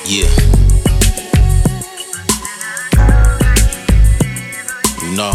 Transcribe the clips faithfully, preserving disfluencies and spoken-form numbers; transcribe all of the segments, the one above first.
Yeah. No.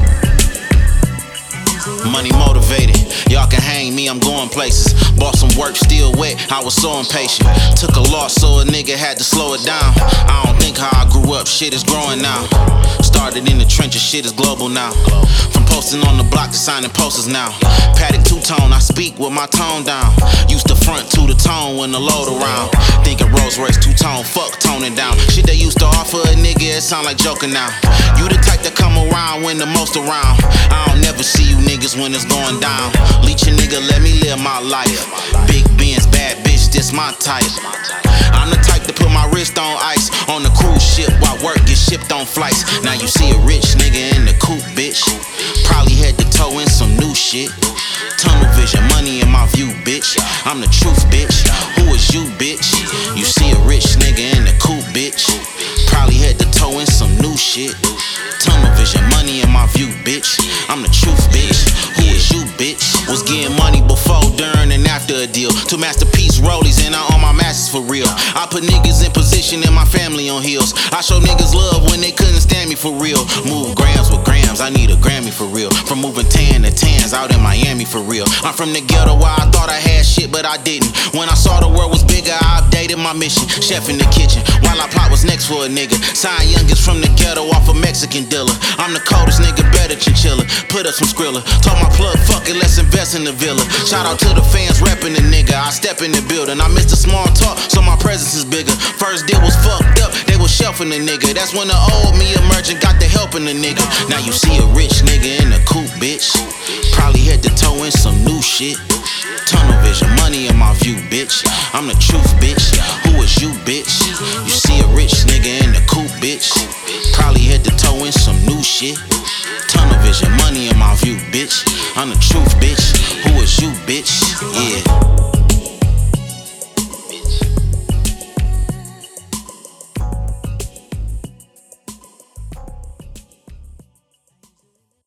Money motivated, y'all can hang me, I'm going places. Bought some work, still wet, I was so impatient. Took a loss, so a nigga had to slow it down. I don't think how I grew up, shit is growing now. Started in the trenches, shit is global now. From posting on the block to signing posters now. Paddock two-tone, I speak with my tone down. Used to front to the tone when the load around. Thinking Rolls Royce two-tone, fuck toning down. Shit they used to offer a nigga, it sound like joking now. You the type that come around when the most around. I don't never see you niggas when it's going down. Leech a nigga, let me live my life. Big Benz, bad bitch, this my type. I'm the type to put my wrist on ice on the cruise ship while work gets shipped on flights. Now you see a rich nigga in the coupe, bitch. Probably had to toe in some new shit. Tunnel vision, money in my view, bitch. I'm the truth, bitch. Who is you, bitch? You see a rich nigga in the coupe, bitch. Probably had to toe in some new shit. Tunnel vision, money in my view, bitch. I'm the truth, bitch. Who is you, bitch? Was getting money before, during, and after a deal. Two masterpiece rollies and I own my masters for real. I put niggas in position and my family on heels. I show niggas love when they couldn't stand me for real. Move grams with grams, I need a Grammy for real. From moving tan to tans out in Miami for real. I'm from the ghetto where I thought I had shit but I didn't. When I saw the world was bigger, I updated my mission. Chef in the kitchen, while I plot was next for a nigga. Sign youngest from the ghetto off a Mexican dealer. I'm the coldest nigga, better chinchilla. Put up some Skrilla. Told my plug, fuck it, let's invest in the villa. Shout out to the fans repping the nigga. I step in the building. I missed the small talk, so my presence is bigger. First deal was fucked up, they was shelving the nigga. That's when the old me emerging got the help in the nigga. Now you see a rich nigga in the coupe, bitch. Probably had to toe in some new shit. Tunnel vision, money in my view, bitch. I'm the truth, bitch. Who is you, bitch? You see a rich nigga in the coupe, bitch. Probably had to toe in some new shit. Tunnel vision, money in my view, bitch. I'm the truth, bitch.